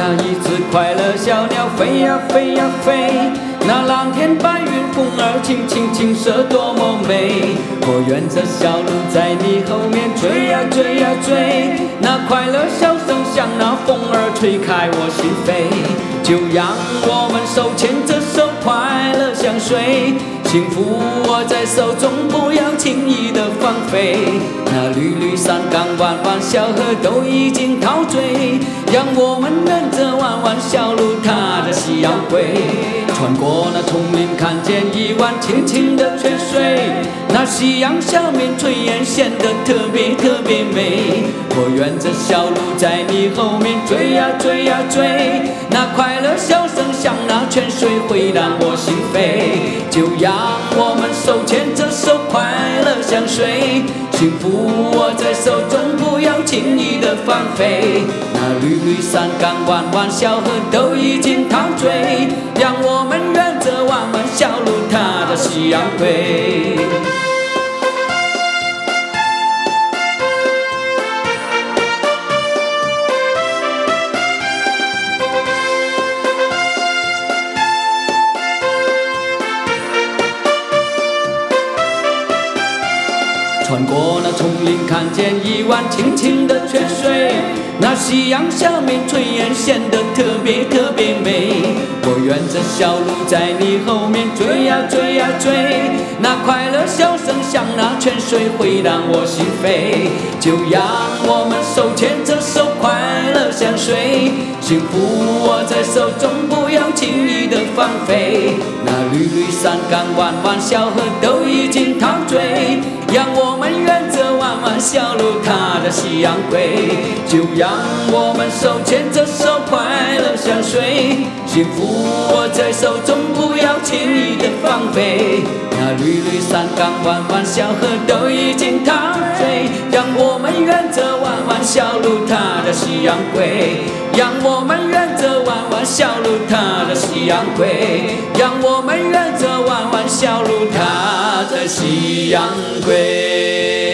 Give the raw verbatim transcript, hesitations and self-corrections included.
那一只快乐小鸟飞呀飞呀飞，那蓝天白云风儿轻轻轻射多么美。我愿这小鹿在你后面追呀追呀追，那快乐笑声像那风儿吹开我心扉。就让我们手牵着手快乐相随，幸福握在手中不要轻易的放飞。那缕缕山岗弯弯小河都已经陶醉，让我们沿着弯弯小路踏着夕阳归。穿过那丛林看见一湾清清的泉水，那夕阳下面炊烟显得特别特别美。我愿这小鹿在你后面追呀追呀追，那快乐笑声像那泉水会让我心飞。就让我们手牵着手快乐相随，幸福握在手中不要轻易的放飞。那缕缕山岗弯弯小河都已经陶醉，让我们沿着弯弯小路踏着夕阳归。穿过那丛林看见一湾清清的泉水，那夕阳下面炊烟显得特别特别美。我愿这小鹿在你后面追呀追呀追，那快乐笑声像那泉水会让我心飞。就让我们手牵着手快乐相随，幸福握在手中不要轻易的放飞。那缕缕山岗弯弯小河都已经陶醉，让我们沿着弯弯小路踏着夕阳归。就让我们手牵着手快乐相随，幸福握在手中不要轻易的放飞。那缕缕山岗弯弯小河都已经陶醉，让我们沿着弯弯小路踏着夕阳归。让我们沿着弯弯小路踏着夕阳归，让我们沿着弯弯小路踏着夕阳归。